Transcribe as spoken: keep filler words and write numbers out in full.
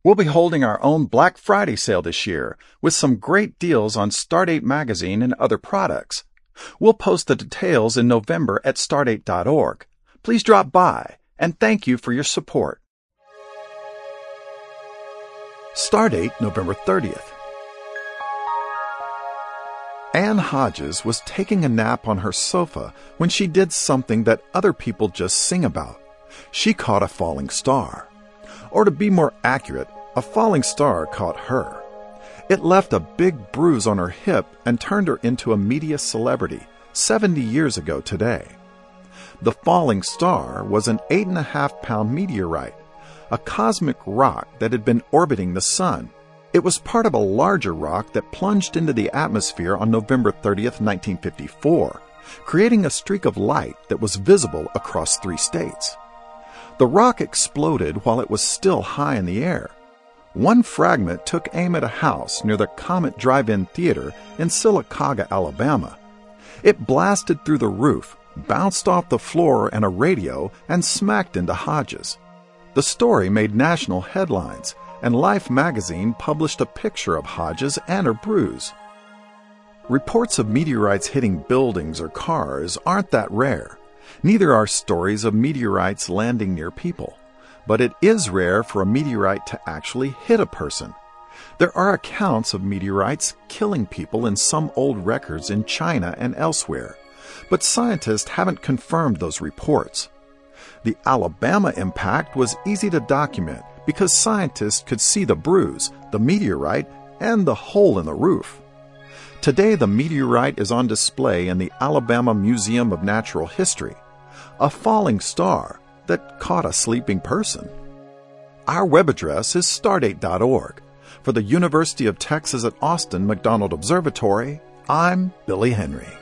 We'll be holding our own Black Friday sale this year with some great deals on Stardate magazine and other products. We'll post the details in November at stardate dot org. Please drop by, and thank you for your support. Stardate, November thirtieth. Anne Hodges was taking a nap on her sofa when she did something that other people just sing about. She caught a falling star. Or to be more accurate, a falling star caught her. It left a big bruise on her hip and turned her into a media celebrity seventy years ago today. The falling star was an eight and a half pound meteorite, a cosmic rock that had been orbiting the sun. It was part of a larger rock that plunged into the atmosphere on November thirtieth, nineteen fifty-four, creating a streak of light that was visible across three states. The rock exploded while it was still high in the air. One fragment took aim at a house near the Comet Drive-In Theater in Sylacauga, Alabama. It blasted through the roof, bounced off the floor and a radio, and smacked into Hodges. The story made national headlines, and Life magazine published a picture of Hodges and her bruise. Reports of meteorites hitting buildings or cars aren't that rare. Neither are stories of meteorites landing near people. But it is rare for a meteorite to actually hit a person. There are accounts of meteorites killing people in some old records in China and elsewhere, but scientists haven't confirmed those reports. The Alabama impact was easy to document because scientists could see the bruise, the meteorite, and the hole in the roof. Today, the meteorite is on display in the Alabama Museum of Natural History, a falling star that caught a sleeping person. Our web address is stardate dot org. For the University of Texas at Austin McDonald Observatory, I'm Billy Henry.